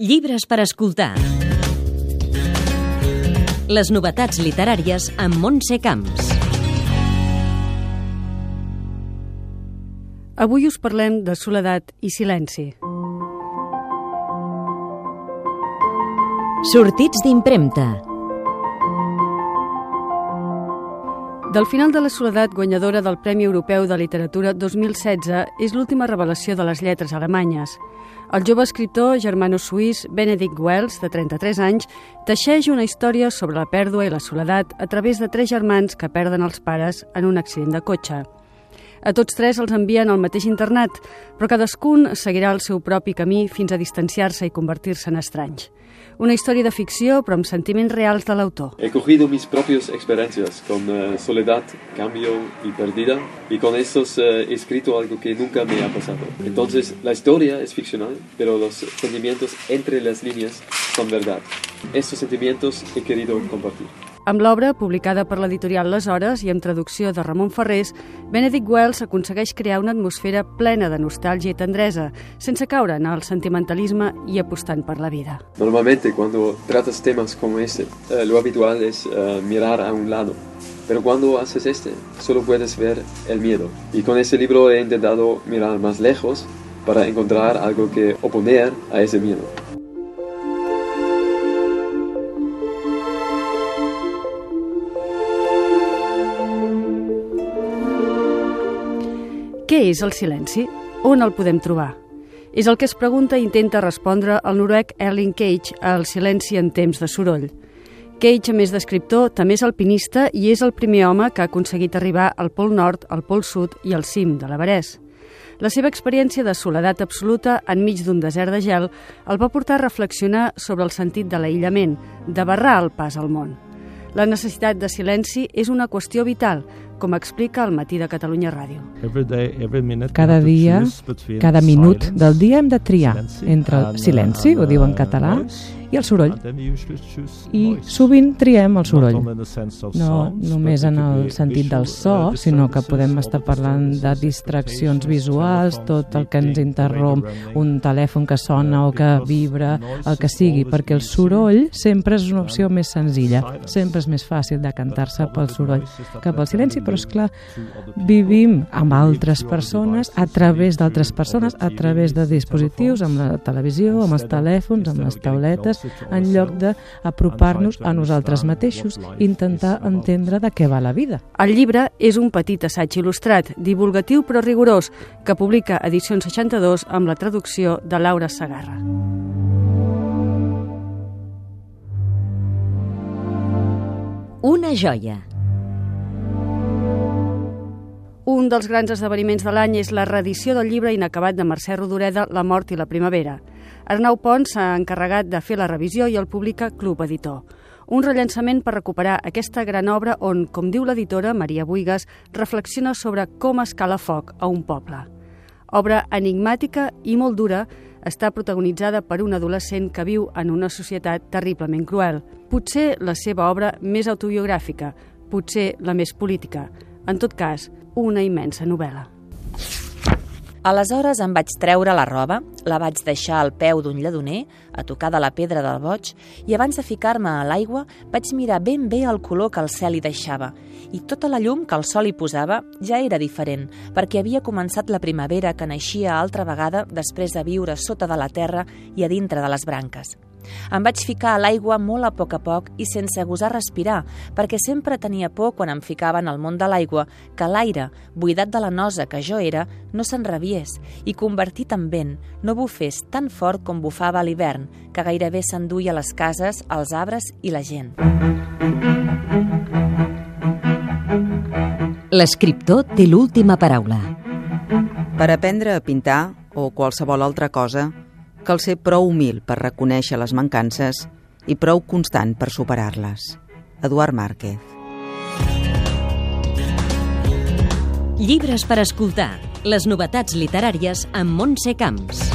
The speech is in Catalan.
Llibres per escoltar. Les novetats literàries amb Montse Camps. Avui us parlem de soledat i silenci. Sortits d'impremta. Del final de la soledat, guanyadora del Premi Europeu de Literatura 2016, és l'última revelació de les lletres alemanyes. El jove escriptor germano-suís Benedikt Wells, de 33 anys, teixeix una història sobre la pèrdua i la soledat a través de 3 germans que perden els pares en un accident de cotxe. A tots 3 els envien al mateix internat, però cadascun seguirà el seu propi camí fins a distanciar-se i convertir-se en estranys. Una història de ficció, però amb sentiments reals de l'autor. He cogido mis propias experiencias con soledad, cambio y pérdida, y con estos he escrito algo que nunca me ha pasado. Entonces, la historia es ficcional, pero los sentimientos entre las líneas son verdad. Estos sentimientos he querido compartir. Amb l'obra, publicada per l'editorial Les Hores i amb traducció de Ramon Ferrés, Benedikt Wells aconsegueix crear una atmosfera plena de nostàlgia i tendresa, sense caure en el sentimentalisme i apostant per la vida. Normalmente, cuando tratas temas como este, lo habitual es mirar a un lado. Pero cuando haces solo puedes ver el miedo. Y con este libro he intentado mirar más lejos para encontrar algo que oponer a ese miedo. Què és el silenci? On el podem trobar? És el que es pregunta i intenta respondre el noruec Erling Cage a El silenci en temps de soroll. Cage, a més d'escriptor, també és alpinista i és el primer home que ha aconseguit arribar al Pol Nord, al Pol Sud i al cim de l'Everest. La seva experiència de soledat absoluta enmig d'un desert de gel el va portar a reflexionar sobre el sentit de l'aïllament, de barrar el pas al món. La necessitat de silenci és una qüestió vital, com explica al Matí de Catalunya Ràdio. Cada dia, cada minut del dia hem de triar entre el silenci, ho diu en català, i el soroll. I sovint triem el soroll. No només en el sentit del so, sinó que podem estar parlant de distraccions visuals, tot el que ens interromp, un telèfon que sona o que vibra, el que sigui, perquè el soroll sempre és una opció més senzilla. Sempre és més fàcil decantar-se pel soroll que pel silenci, però esclar, vivim amb altres persones, a través d'altres persones, a través de dispositius, amb la televisió, amb els telèfons, amb les tauletes, en lloc d'apropar-nos a nosaltres mateixos, intentar entendre de què va la vida. El llibre és un petit assaig il·lustrat, divulgatiu però rigorós, que publica Edicions 62 amb la traducció de Laura Segarra. Una joia. Un dels grans esdeveniments de l'any és la reedició del llibre inacabat de Mercè Rodoreda, La mort i la primavera. Arnau Pons s'ha encarregat de fer la revisió i el publica Club Editor. Un rellançament per recuperar aquesta gran obra on, com diu l'editora Maria Buigas, reflexiona sobre com escala foc a un poble. Obra enigmàtica i molt dura, està protagonitzada per un adolescent que viu en una societat terriblement cruel. Potser la seva obra més autobiogràfica, potser la més política. En tot cas, una immensa novel·la. Aleshores em vaig treure la roba, la vaig deixar al peu d'un lledoner, a tocar de la pedra del boig, i abans de ficar-me a l'aigua vaig mirar ben bé el color que el cel hi deixava. I tota la llum que el sol hi posava ja era diferent, perquè havia començat la primavera que naixia altra vegada després de viure sota de la terra i a dintre de les branques. Em vaig ficar a l'aigua molt a poc i sense gosar respirar, perquè sempre tenia por quan em ficava en el món de l'aigua que l'aire, buidat de la nosa que jo era, no s'enrabiés i, convertit en vent, no bufés tan fort com bufava a l'hivern, que gairebé s'enduia les cases, els arbres i la gent. L'escriptor té l'última paraula. Per aprendre a pintar, o qualsevol altra cosa, cal ser prou humil per reconèixer les mancances i prou constant per superar-les. Eduard Márquez. Llibres per escoltar. Les novetats literàries amb Montse Camps.